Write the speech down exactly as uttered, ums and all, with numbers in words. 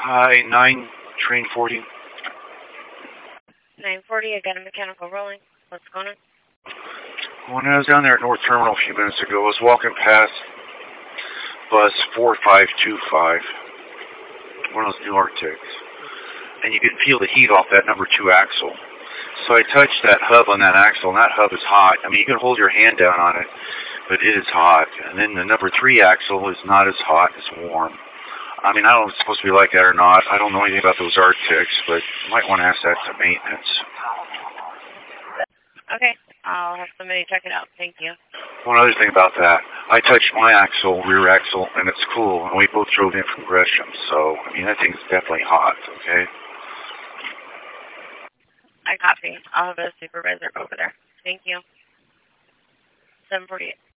Hi, nine, train forty. nine forty, I got a mechanical rolling. What's going on? When I was down there at North Terminal a few minutes ago, I was walking past bus four five two five, one of those new Arctics, and you can feel the heat off that number two axle. So I touched that hub on that axle, and that hub is hot. I mean, you can hold your hand down on it, but it is hot. And then the number three axle is not as hot, it's warm. I mean, I don't know if it's supposed to be like that or not. I don't know anything about those Arctics, but you might want to ask that to maintenance. Okay, I'll have somebody check it out. Thank you. One other thing about that, I touched my axle, rear axle, and it's cool, and we both drove in from Gresham, so, I mean, that thing's definitely hot, okay? I copy. I'll have a supervisor go over there. Thank you. seven forty-eight.